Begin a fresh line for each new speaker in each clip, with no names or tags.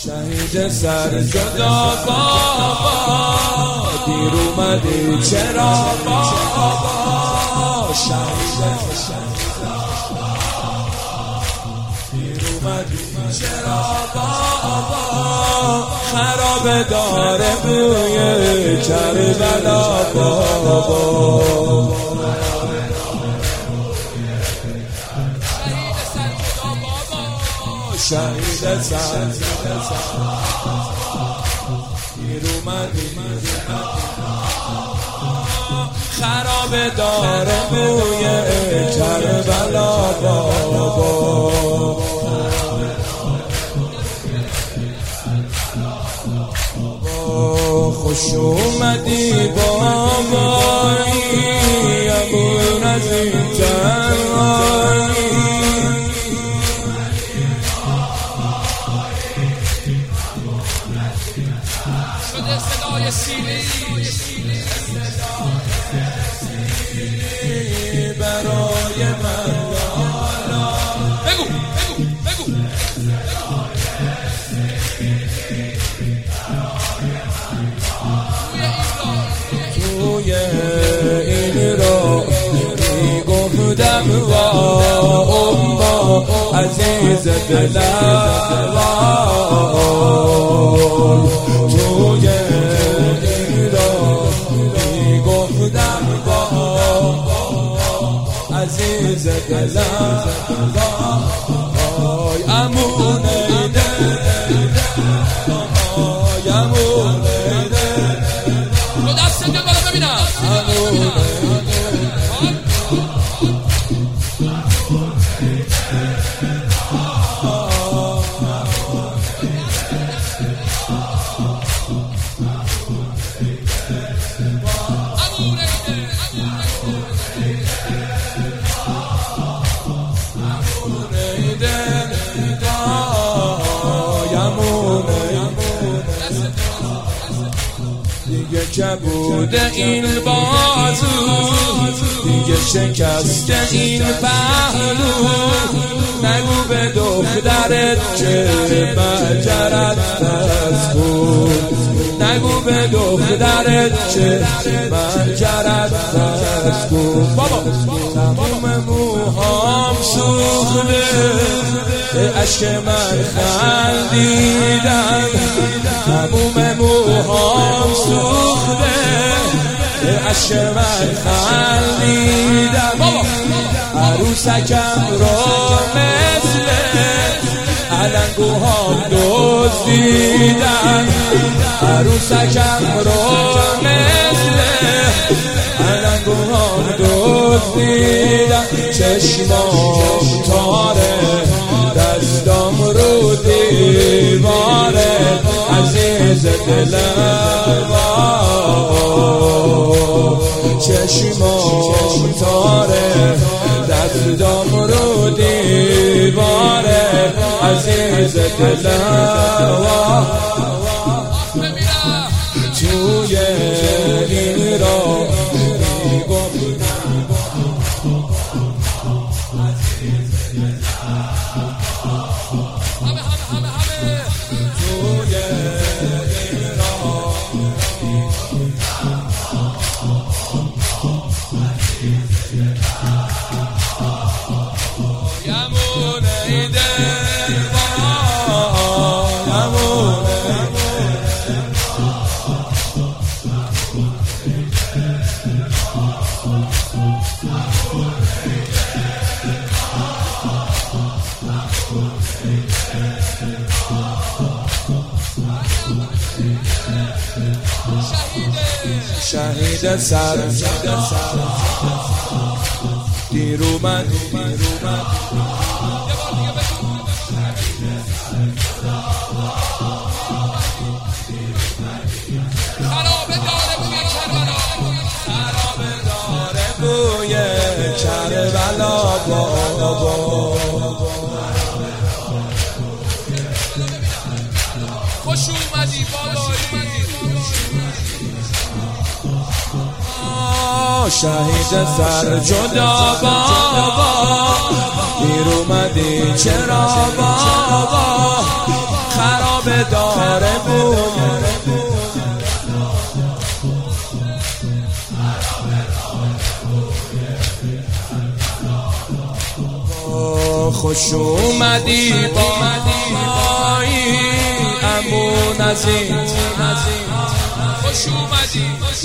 شهید سر جدا بابا، دیر اومدی چرا بابا، شهید دیر اومدی چرا بابا، خراب داره بوی کربلا بابا، شهید سر دیر اومدی خراب داره بوی کربلا بابا، خوش اومدی بابایی ابو نظیم تنهایی،
شده صدای سیلی
برای من
بگو
توی این را میگفتم وا اما عزیز دلم، توی این را میگفتم وا عزیز دلم، وای امونه دیگه کبود این بازو، دیگه شکست این پهلو، نگو به دخترت که مجرد هست بود، نگو به دخترت که مجرد هست بود، بابا تمام موهام سوخته عشق من خندیدن، تمام موهام سوخته عشق من خندیدن، عروسکم را مثل علنگوها دزدیدن، عروسکم را مثل علنگوها دزدیدن، چشمام تاره دستام رو دیواره عزیز دلم، چشمام تاره دستام رو دیواره عزیز دلم، توی این را شهید سر دیر اومد بوی کربلا بابا،
خوش اومدی بالایی
شهید سر جدا بابا، دیر اومدی چرا بابا، خراب خراب داره بود خوش اومدی بایی عمو نظیم
خوش اومدی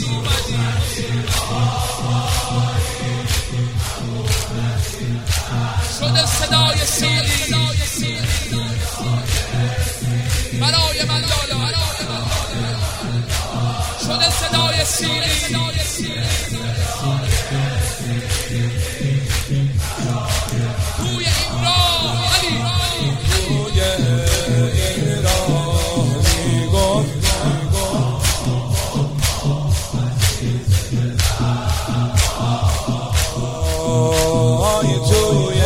شده صدای سیلی برای من لالا شده صدای سیلی توی این راه علی
توی این راه میگفت توی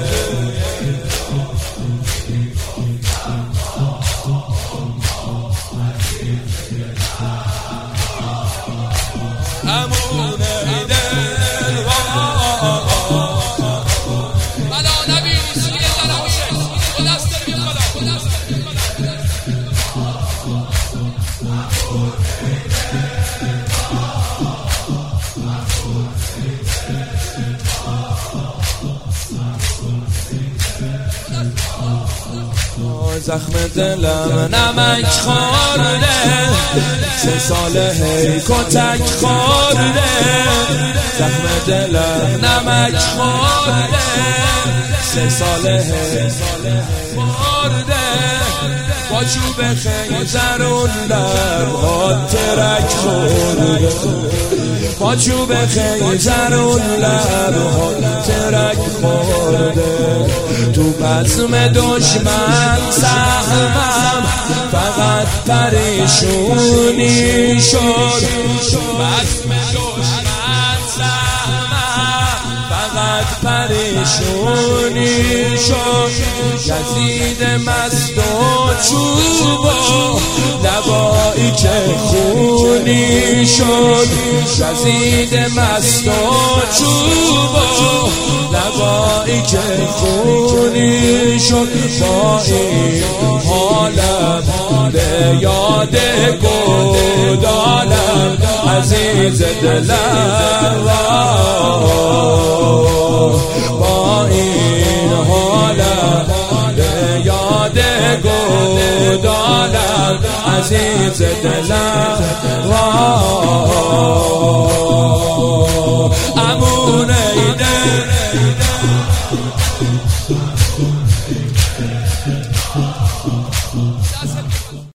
همون دل
بلا نبینی سوی درمیه با دست بیم بلا
زخم دلم نمک خورده 3 سال هی کتک خورده زخم دلم نمک خورده 3 سال هی خورده با چوب خیزر اون لبهات ترک خورده با چوب خیزر اون لبهات ترک خورده تو بزم دشمن سهمم فقط پریشونی شد تو بزم دشمن سهمم فقط پریشونی شد یزید مست و چوب و لبایی که خونی شد یزید مست و چوب و لبایی که خونی شد با این حالم به یاد گودالم عزیز دلم با این حالم به یاد گودالم عزیز دلم امون ایده